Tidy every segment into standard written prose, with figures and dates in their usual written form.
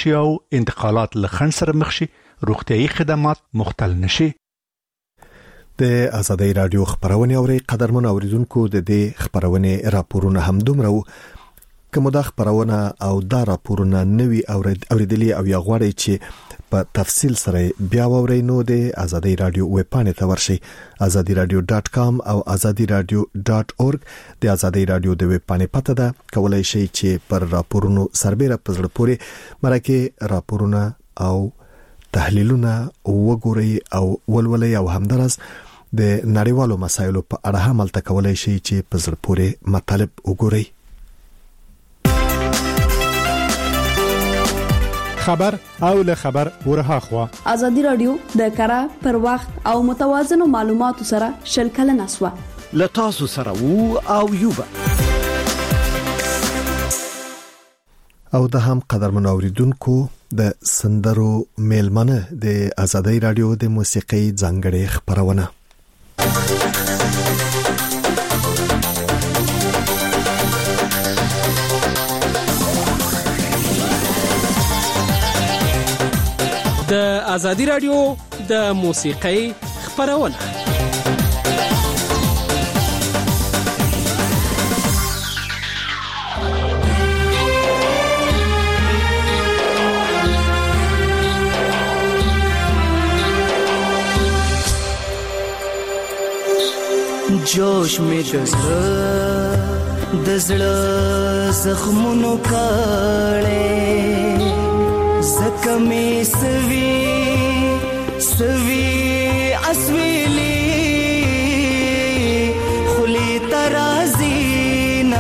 شي او انتقالات لخن سره مخ شي، روغتيایي خدمات مختل نشي. د آزادۍ رادیو خبرونه اوري قدرمن اوریدونکو، د دې خبرونه راپورونه هم دومره کوم د خبرونه او دا راپورونه نوي اوریدلي او یا غواړي چې په تفصیل سره بیا ووري نو د آزادۍ رادیو ویب پاڼې ته ورشي azadiradio.com او azadiradio.org. د آزادۍ رادیو د ویب پاڼې پته ده، کولای شي چې پر راپورونو سربېره پزړه پوري مرکه راپورونه او تحلیلونه وګوري او ولولي او همدارس د نړیوالو مسایلو په اړه هم تل کولای شي چې پزړه پوري مطالب وګوري. خبر او له خبر ورها خوا آزادی رادیو د کره پر وخت او متوازن معلوماتو سره شلکل نسوه لتاسو سره وو او یوبا او د هم قدرمن اوریدونکو د سندرو میلمنه د آزادۍ رادیو د موسیقي ځانګړي خبرونه. د آزادۍ رادیو د موسیقۍ خبرونه. जोश में दज़ड़ा ज़ख्मों काले ज़ख्मे सवी असवीली खुली तराज़ीना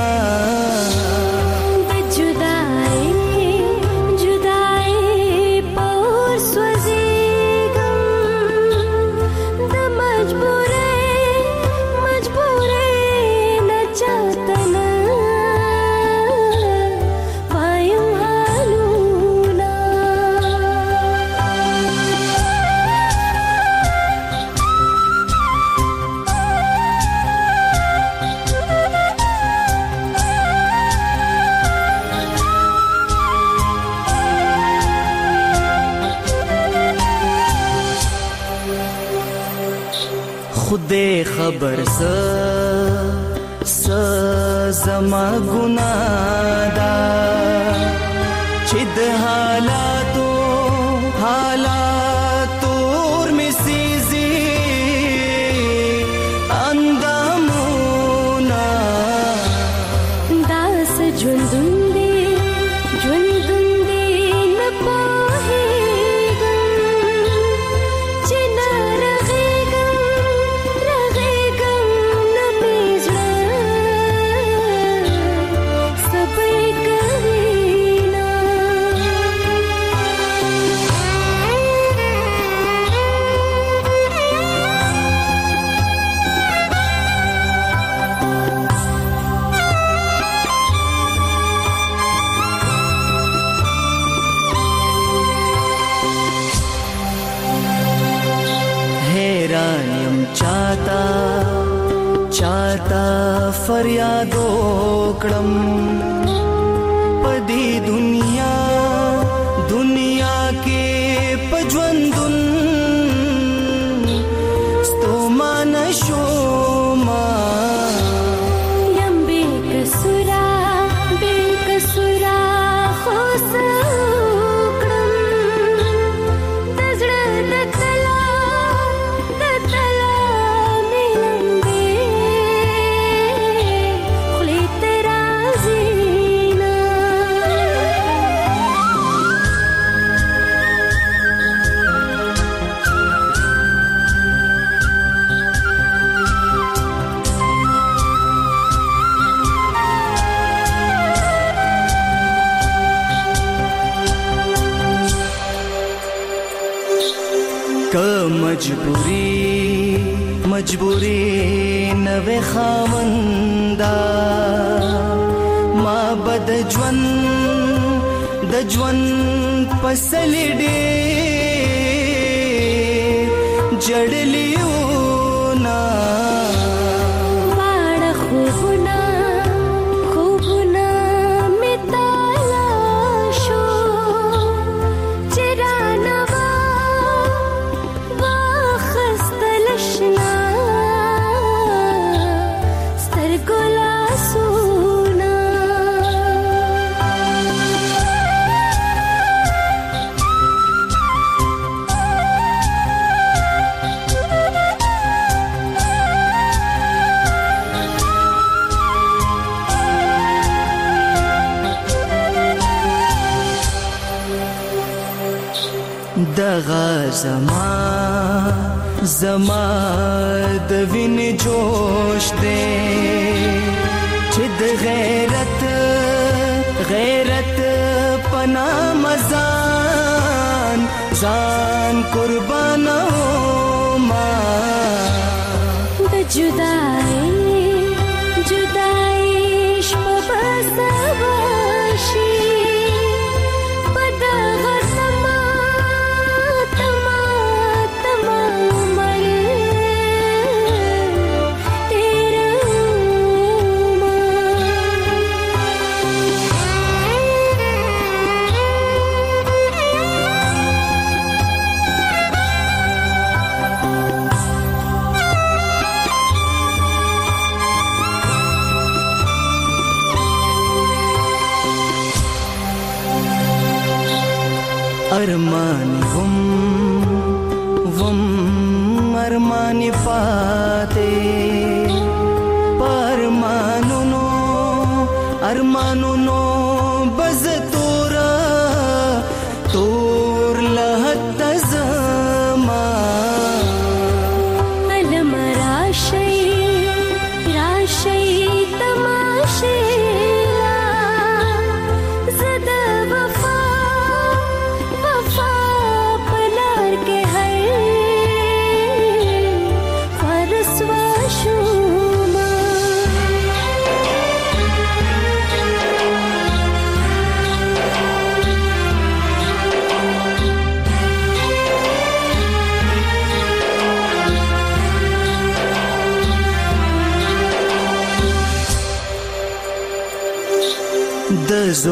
खुदे खबर ज़मा गुनादा चिद हालातोर में सीजी अंदामुना दास जुंदुंदी न पाहेगा चिना चाहता फरियादो कड़म पदी दुनिया के पजवंदुन स्तोमा नशोमा यम बेकसुरा खोस मजबूरी नवे खावंदा माँ बद जवन पसली डे जड़लियो ना बाड़ खूबना मिताला शो دغه زما د وینې جوش دی چې د غیرت پنا مزان ځان قربانو ما د جدای شپه بسواشي ارمانی پاتے ارمانونو بز تور لحت زما علم راشی تماشی زد وفا پلار کے د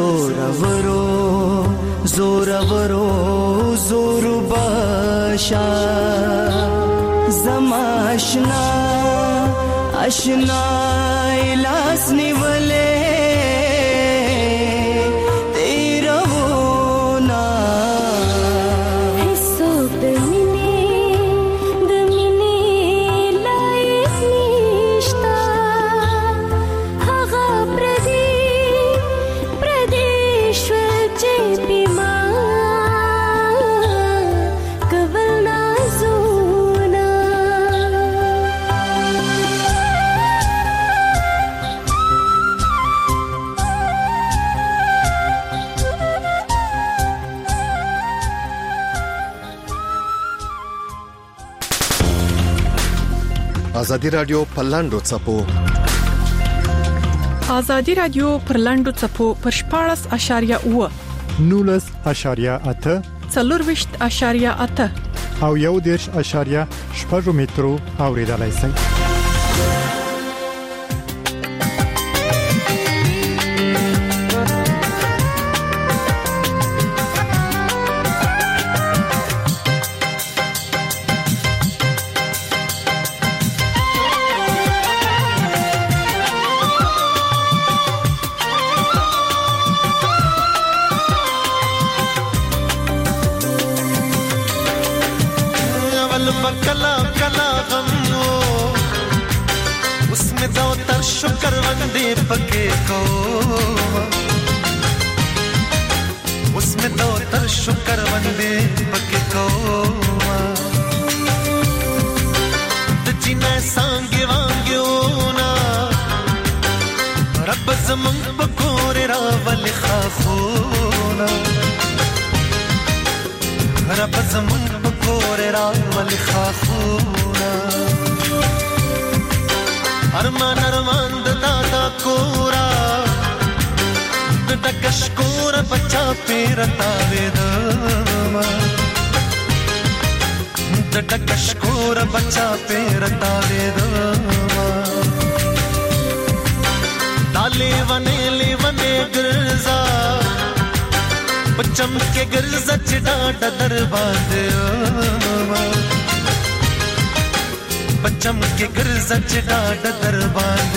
زور باشا زما اشنا لاس نیولے تیرا ہونا حسوب دمینی لائق نیشتا هغه پردیشور چپی ما ازادي رادیو پر لاندو څپو ازادي رادیو پر لاندو څپو پر 14.8 19.8 24.8 او 1.8 مترو اوریدلای شئ. کلا غم उसमें दो तर शुक्र वंदे पके को उसमें दो तर शुक्र वंदे पके को जिन्हें सांगे वांग्यो ना रब ज़मन पकोरे रावल खाखोना रब ज़मन पकोरे रावल खाखोना अरमान दादा कोरा दकशकोर बच्चा पेरता वेदमा दकशकोर बच्चा पेरता वेदमा ताले वने गिरजा बच्चम के गिरजा चिड़ा दरबाद बच्चम के गिरजा चिड़ा दरबाद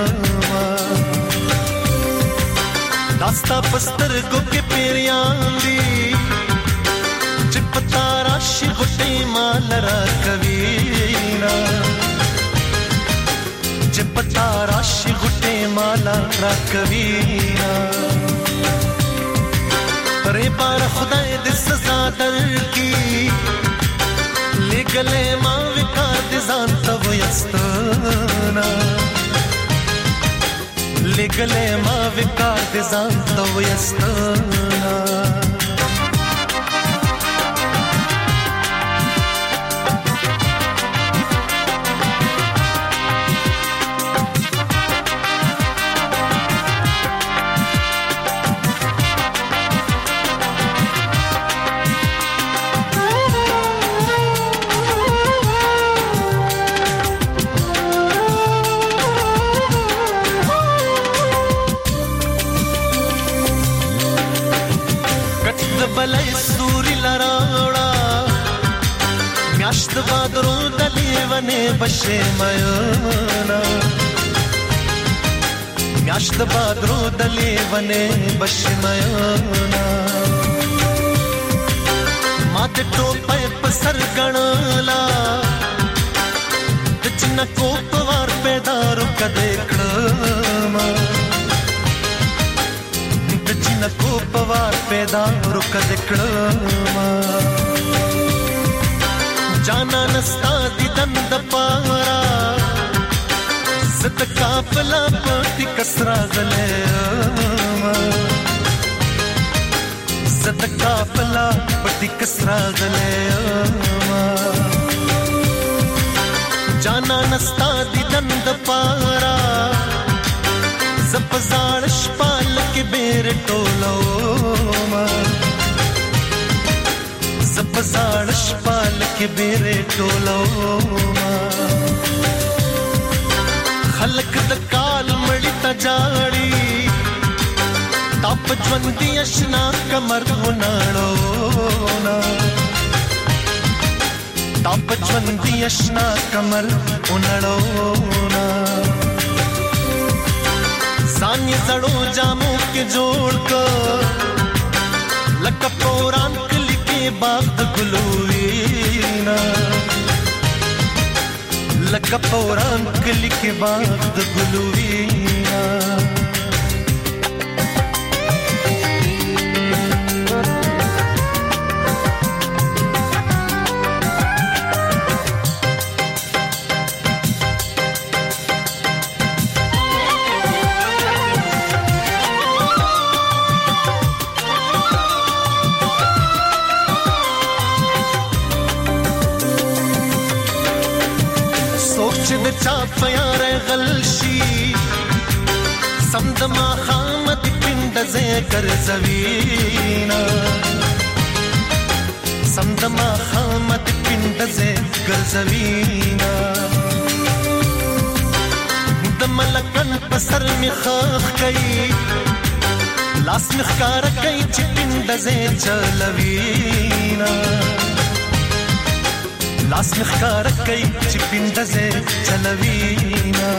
दास्ता बस्तर गो के पेरियांदी चिपता राशि गुटे मालरा कवीरा चिपता राशि गुटे मालरा कवीरा रे बार खुदा د سزا در کی لګلې ما وکړ د ځان ته وستانا لګلې ما وکړ د ځان ته وستانا بلای سوري لراوړه میاشت بادرو د لیونه بشه مېنا میاشت بادرو د لیونه بشه مېنا ماته ټوپه په سر غړلا د چن کو پوار پیدا رک دکړم کو پوار پیدا رک دکړم جانا نستا دي دند پارا زت کاپلا پټي کسرا غلې زت کاپلا پټي کسرا غلې جانا نستا دي دند پارا زپزار شپال کې بیر ټولو ما زپزار شپال کې بیر ټولو ما خلق د کال مړی تا جاړي تاپ ژوند دی اشنا کمر وناړو نا تاپ ژوند دی اشنا کمر وناړو نا سانی زړو جامو کې جوړ کو لکه پوران کلی کې باغ د ګلوینا لکه پوران کلی کې باغ د ګلوینا چا پیار غلشی سمدما خامت پند ذکر زوینا سمدما خامت پند ذکر زوینا دملکن پسر می خاخ کئی لاس مخکار کئی چی پند ذکر چلوینا لاس مخکار کئی چی پندزے چلوینا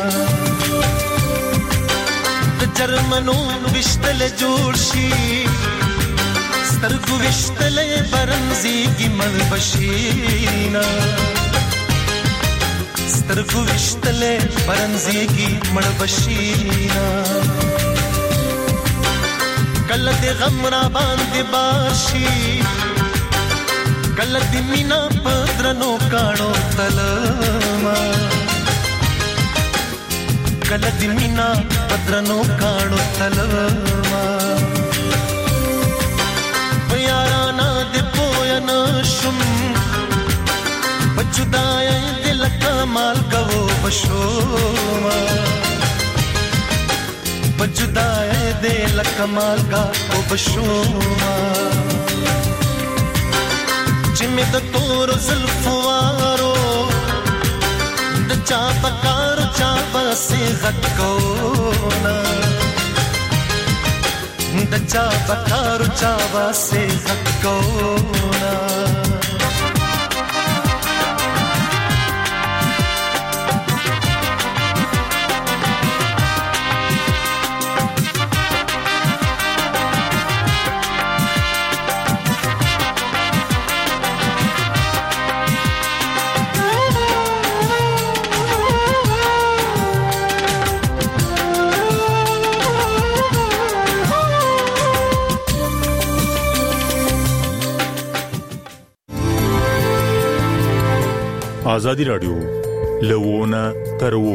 د جرمنو وشتل جوړ شي سترګو وشتل برنزي کی ملبشینا سترګو وشتل برنزي کی ملبشینا کله د غم را باندې باشي کله د مینا پدرنو کاڼو تلما کله د مینا پدرنو کاڼو تلما یارانا د پوینا شم بچدای دل کمال کو بشوما بچدای دل کمال کا بشوما میں د تور زلفوارو د چا پکار چا بسې غکونا د چا پکار چا بسې غکونا ازادي رادیو لوونه ترو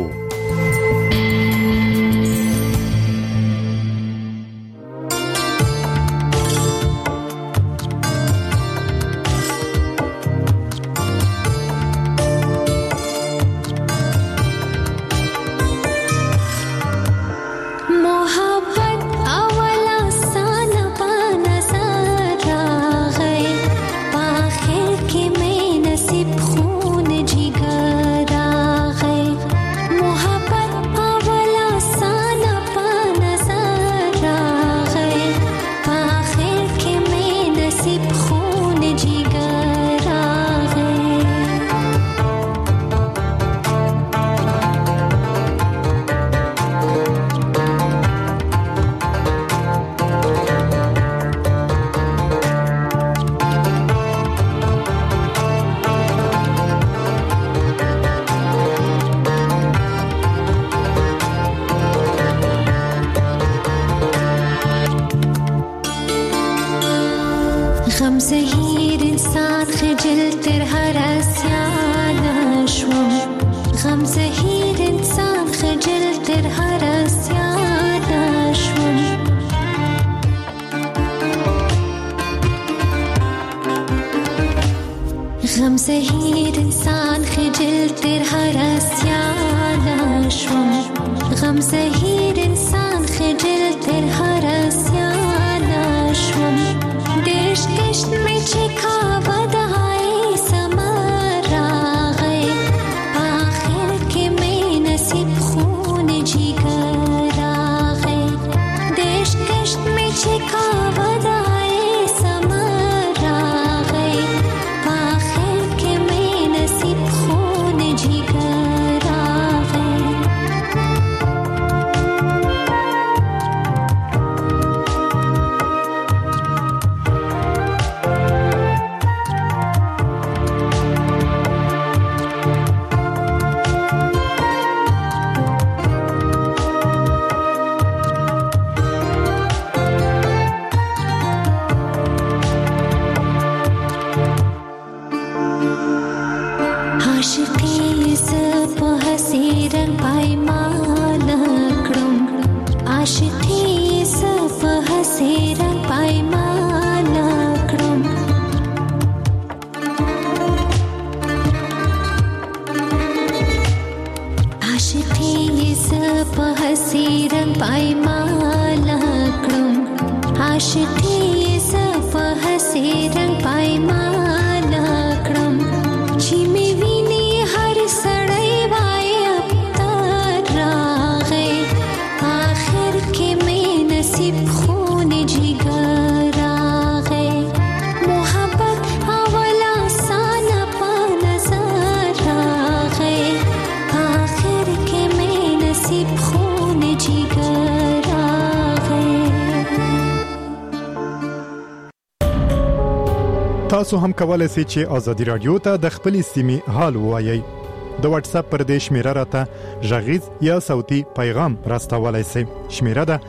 تاسو هم کولای شئ چې ازادي رادیو ته د خپل سیمې حال ووایي. د واتس اپ پر دې شمیره راته ژغیز یا صوتي پیغام راستولای شئ. شمیره ده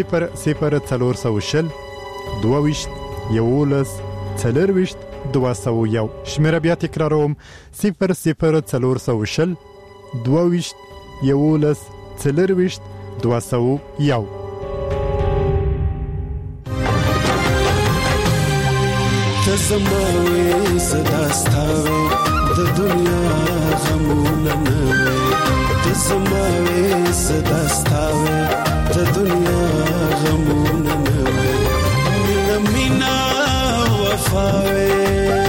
00420 22 11 40 201. شمیره بیا تکراروم 00420 22 11 40 201. تزموي صداستاوي د دنیا غمونه نه تزموي صداستاوي د دنیا غمونه نه مینا وفاوي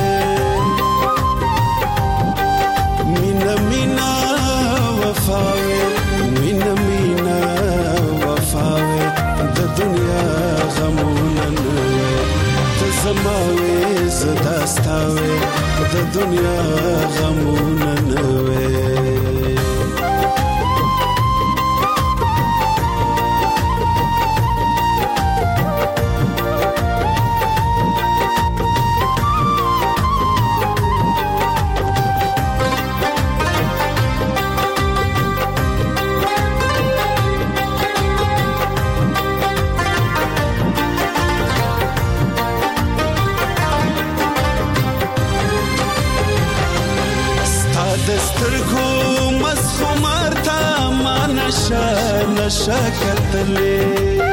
مینا وفاوي مینا وفاوي د دنیا غمونه نه تزموي زداستاوي د دنیا غمونه نه وي. د سترګو مسخو مرتا ما نشه کتلې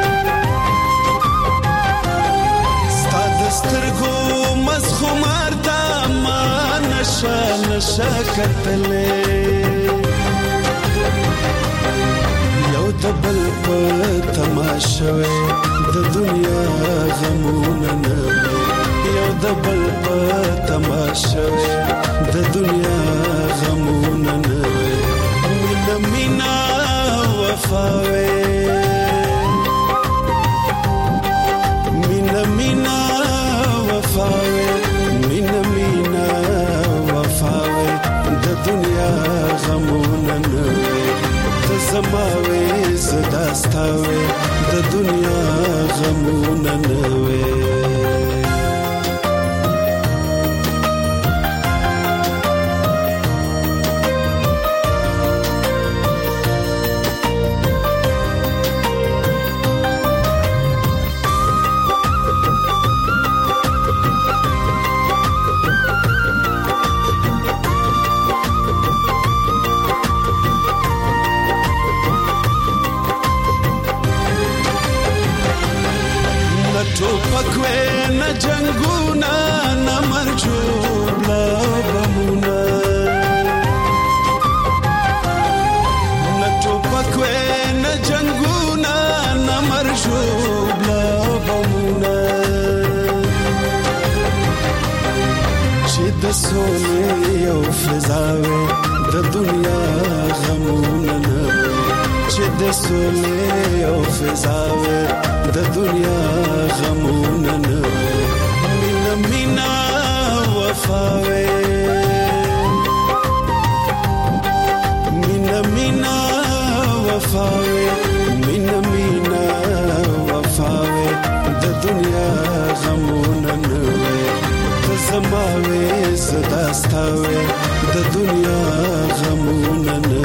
ستاد سترګو مسخو مرتا ما نشه کتلې یو دبل په تماشوي د دنیا غمونه نه یو دبل په تماشوي د دنیا غمونه نه مینا وفاوي مینا وفاوي مینا وفاوي د دنیا غمونه نه زماوي زداستاوي د دنیا غمونه نه وي جنگونا نمرجوب لبمونا نتوبكوي نجنگونا نمرجوب لبمونا چې د سولې یو فضاوي د دنیا غمونه نه چې د سولې یو فضاوي د دنیا غمونه نه مینا وفاوي مینا وفاوي مینا وفاوي د دنیا غمونه نه زماوي زداستاوي د دنیا غمونه نه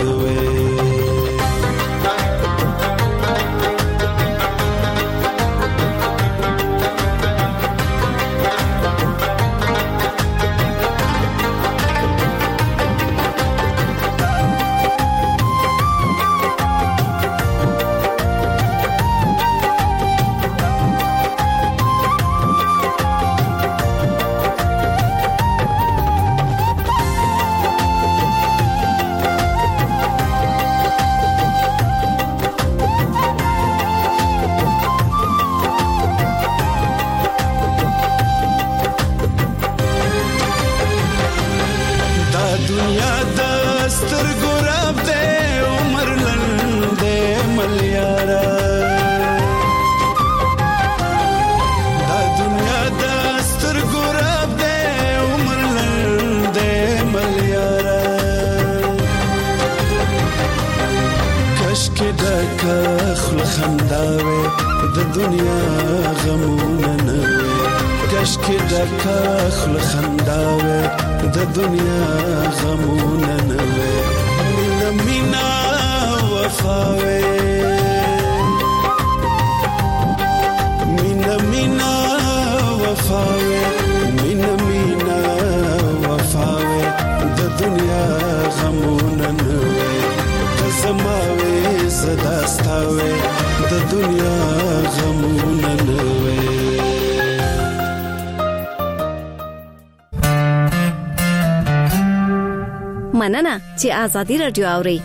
د دنیا غمونه نه کشکې د کاخل خنداوي د دنیا غمونه نه مینا وفاوي مینا وفاوي مینا وفاوي د دنیا غمونه نه زماوي زداستاوي د دنیا غمونه نه وي مننه چې آزادي رادیو اوري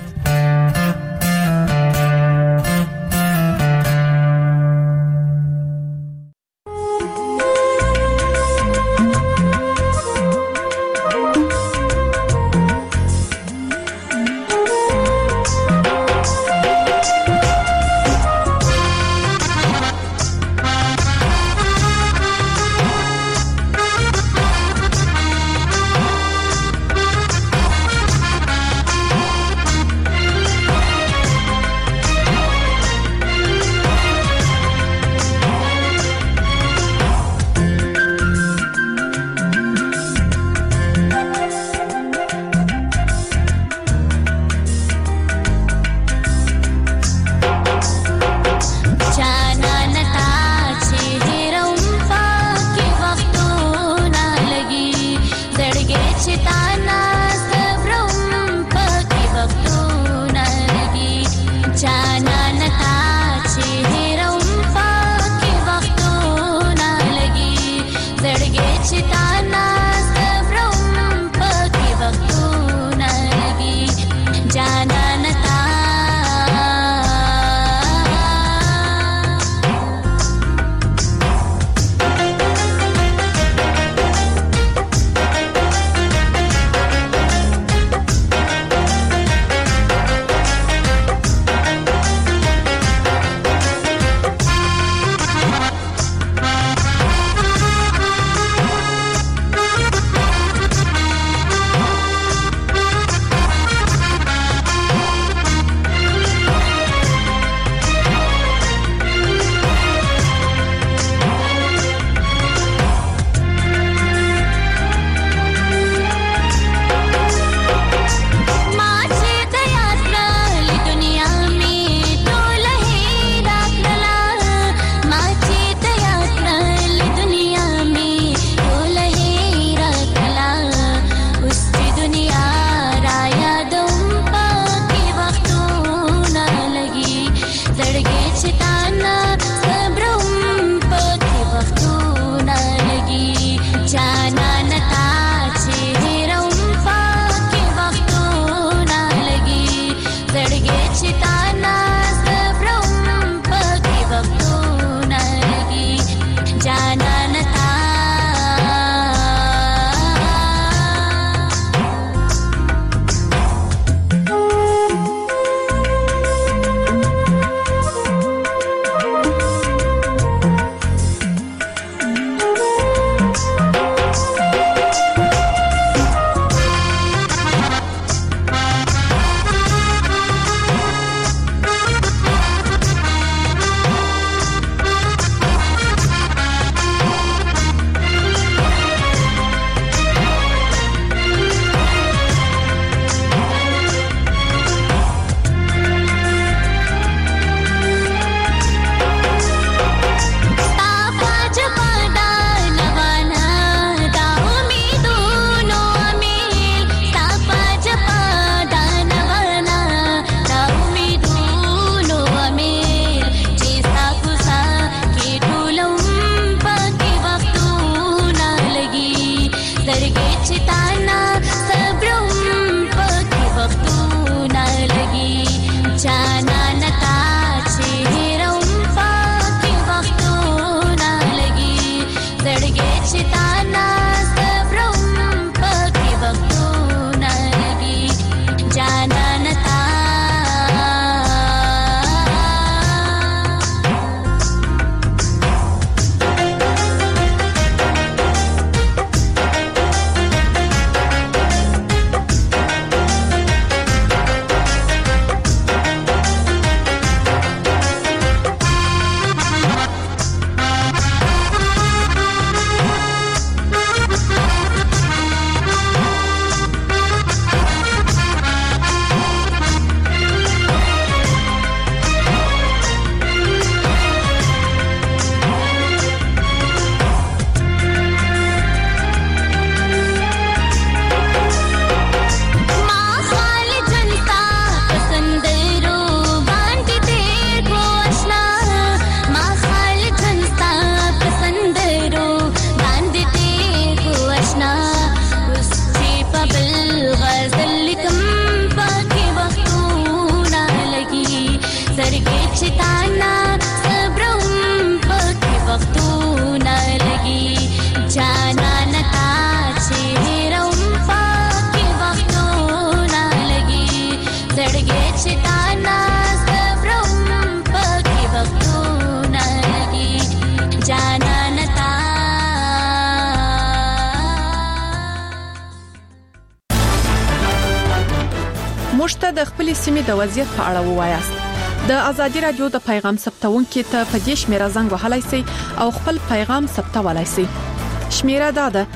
موږ ته د خپل سیمې د وضعیت په اړه ووایاست. د ازادي رادیو د پیغام ثبتونکو ته په دې شمیره زنګ وهلای شئ او خپل پیغام ثبتولای شئ. شمیره دا ده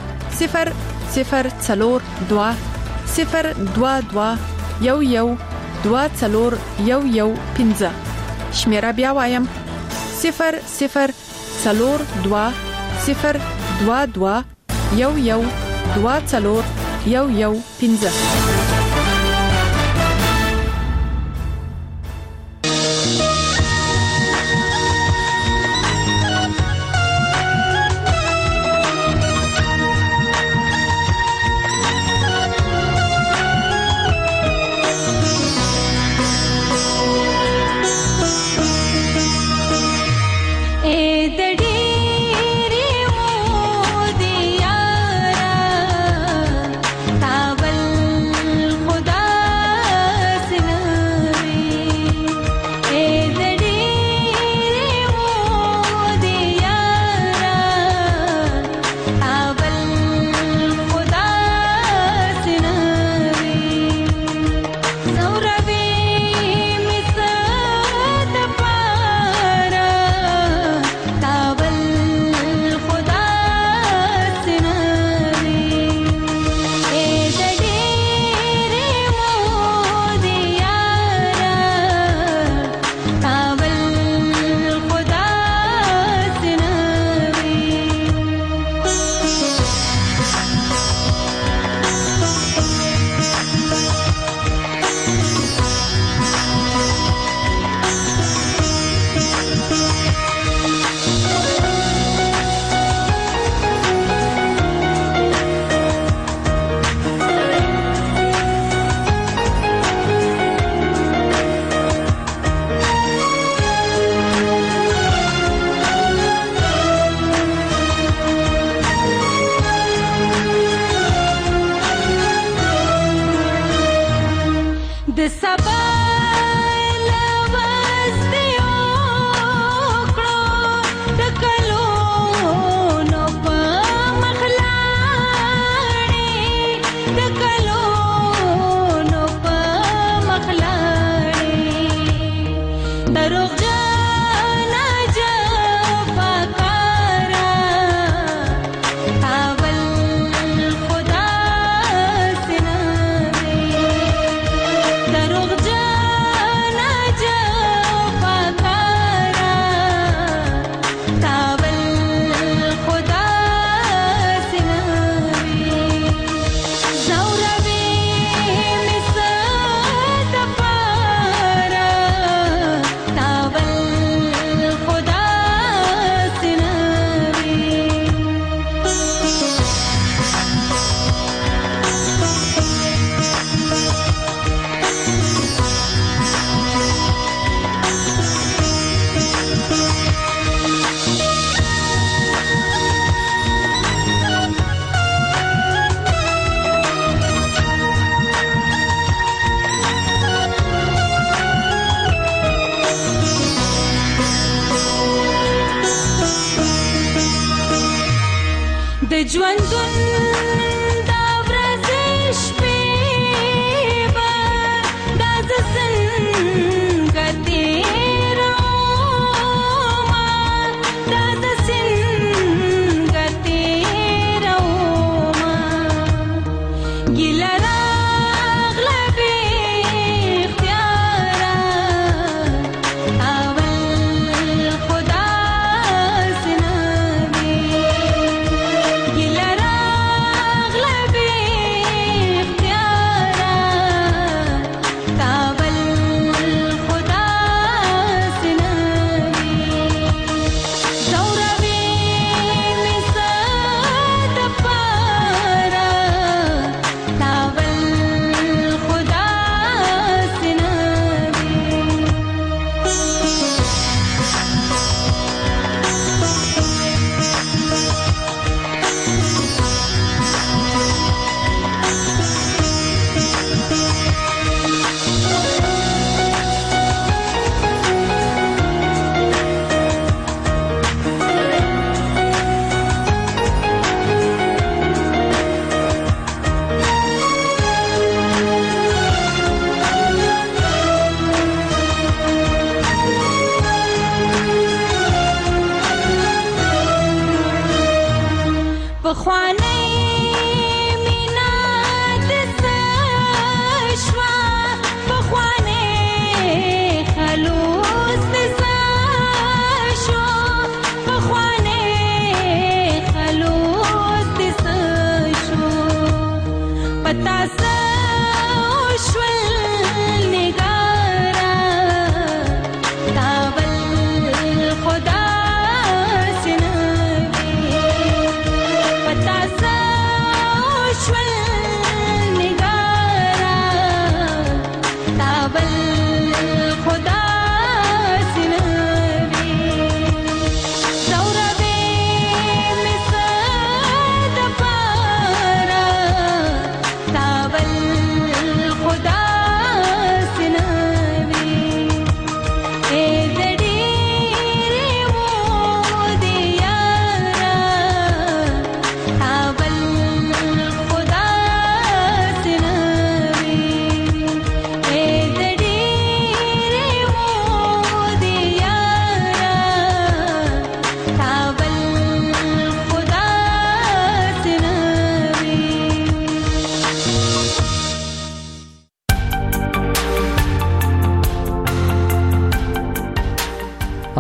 0042 022 112415. شمیره بیا وایم 0042 022 112415. دروغ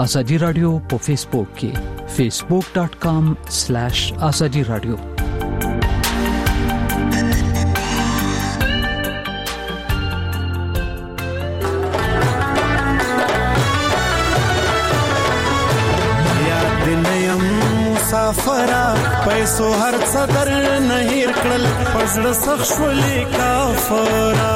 ازادي رادیو په فیسبوک کې facebook.com/azadi radio مسافرا پیسو هر صدر نهیر کړل پزړه سخت شولې کافرا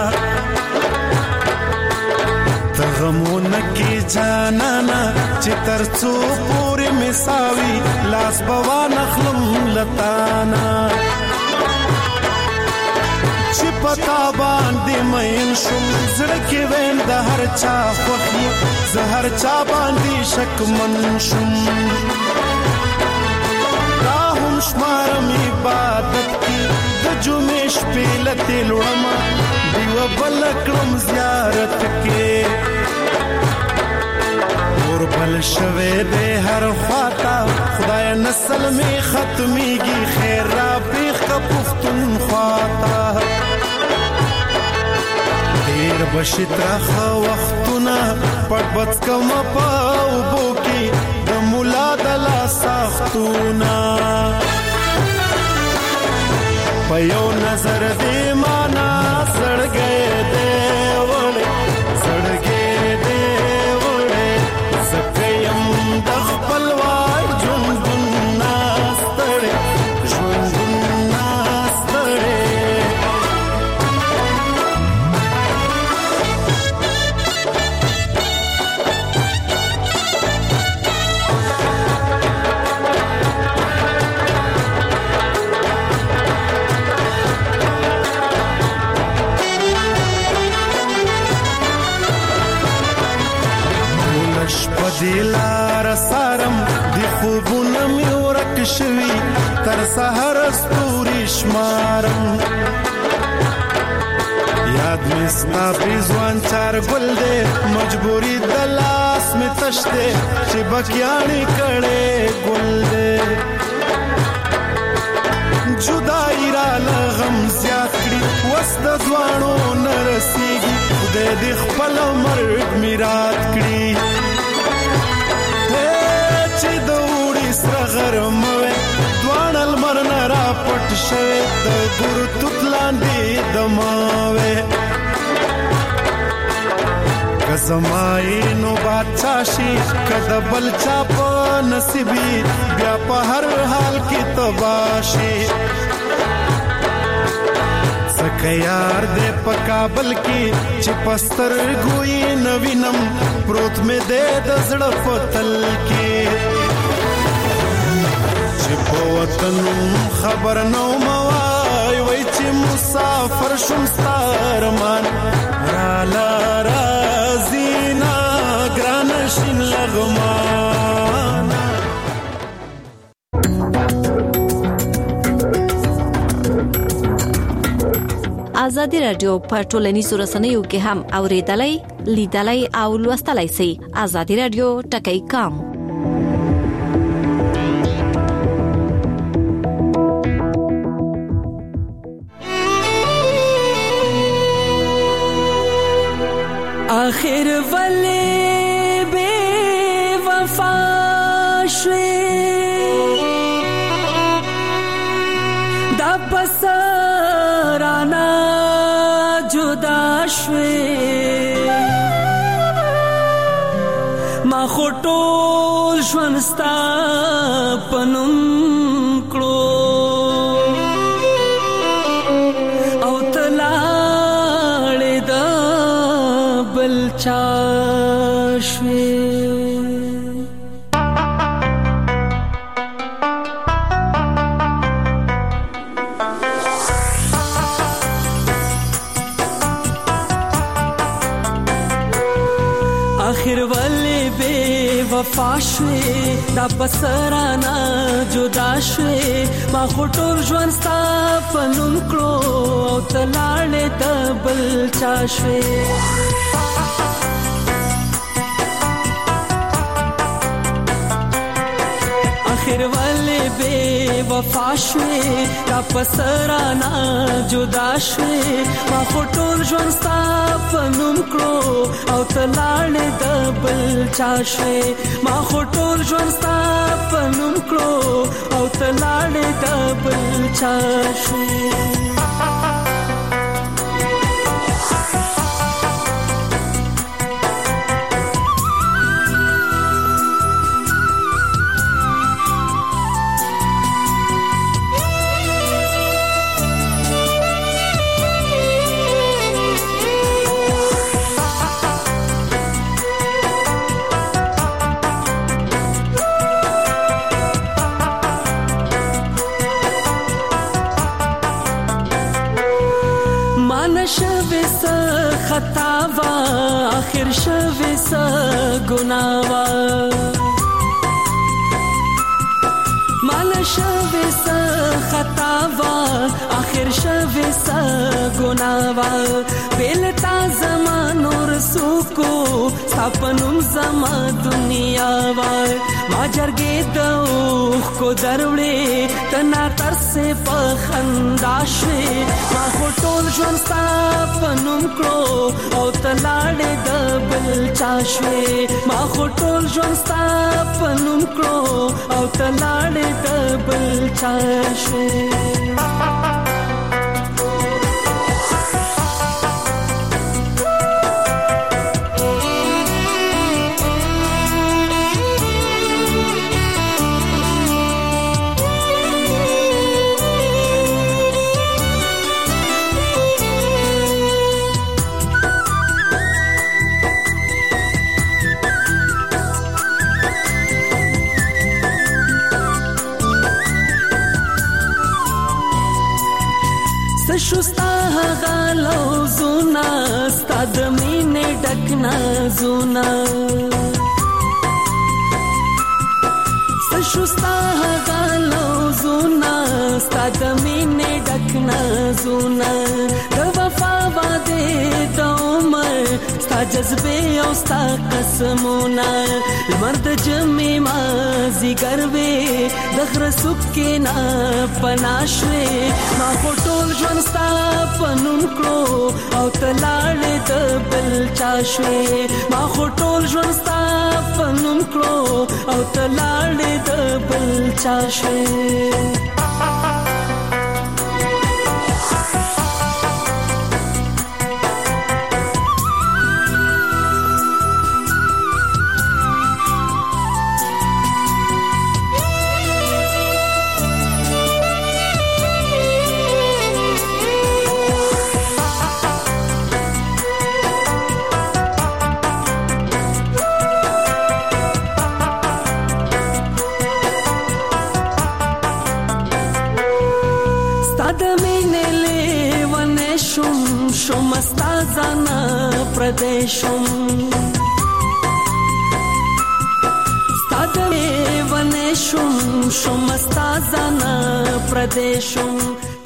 تغمونه کی جانانا چې ترڅو پوری مساوي لاس بوا نخلم لتانا چې پتا باندې مین شم زړه کې وین د هر چا خوخي زهر چا باندې شک من شم شمارم عبادت کی د جمعې شپې لته لړما دیو بلکړم زیارت کې اور بل شوه دې هر خواتا خدای نسل می ختميږي خیر را بیخ کا پختون خواتا دیر بشترخ وختونه پټ بچ کم پاو بوکی د مولا دلا سختونه پيو نظر دې مانا سړګې دې وړې سړګې دې وړې زکیم د خپل وای ژوند ناستړې ژوند ناستړې دلار سارم دی خوبونه می ورک شوی تر سحر استوري شمارم یاد می ستا پیزوان چار گل دے مجبوری دلاس می تشتے چی بکیانی کڑے گل دے جدائی را لغم زیاد کری وست دوانو نرسیگی خدای دی خپل مرگ میرات کری چې د وړي سره غرموي دوان المرن را پټ شوي د ګور توتلاندې دماوي کزمای نو بادشاہي کده بل چا په نصیبي بیا په هر حال کې تباشي سکه یار دې په کابل کې چې پستر ګوي نوینم پروت مې دې د زړه پتل کې چې په وطن خبر نو موای وای چې مسافر شوم ستارمان را لا رازینا ګرانشین لغمان ازادي رادیو په ټولنیزو رسنیو کې هم اوریدلای لیدلای او لوستلای شئ ازادي رادیو ټکی کام आखिर वले बे वफा शे दा पसराना जुदा शे ما خټول شونستا پنوم کړو او تلاړې د بل چا شوي आखिर वाले बेवफा شوي دا بسرانا جدا شوي ما خټول ژوند ستا پنوم کړو او تلاړې د بل چا شوي आखिर वाले بے وفا شوې را پسرانا جدا شوې ما خټول ژوند ستا په نوم کړو او تلاړې د بل چا شوې ما خټول ژوند ستا په نوم کړو او تلاړې د بل چا شوې خطاوا آخر شوه س گناوا مال شوه س خطاوا آخر شوه س گناوا بیلتا زمانو رسو کو سپنوم زما دنیا وا ما جرګې دوخ کو دروړې تنا تر سے پخندا شوي ما هټول ژوند ستا پنوم کړو او تلاړې د بل چا شوي ما هټول ژوند ستا پنوم کړو او تلاړې د بل چا شوي شوستا غالو زونا ستاد مینه ډکنا زونا شوستا غالو زونا ستاد مینه ډکنا زونا د وفا باندې د عمر ستا جذبه او ستا قسمونه مرد جمع ما زیګروي دغه سکه نا پناشوي ما ټول ژوند ستا پنوم کړو او تلاړې د بل چا شوي ما ټول ژوند ستا پنوم کړو او تلاړې د بل چا شوي شمستازانا پردیشم ستادوی ونشم شمستازانا پردیشم